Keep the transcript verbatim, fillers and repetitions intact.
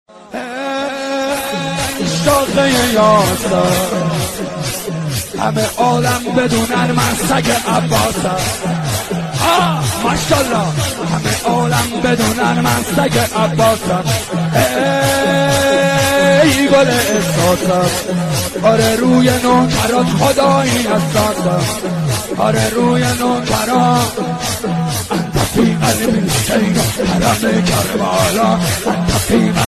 شاقه یاسر همه عالم بدونن من سگ عباسم. آه ماشالله همه عالم بدونن من سگ عباسم. ای گل احساسم آره روی نوکرات خدایی اساسم. آره روی نوکرات انت فی قلبی سید حرم کربلا انت فی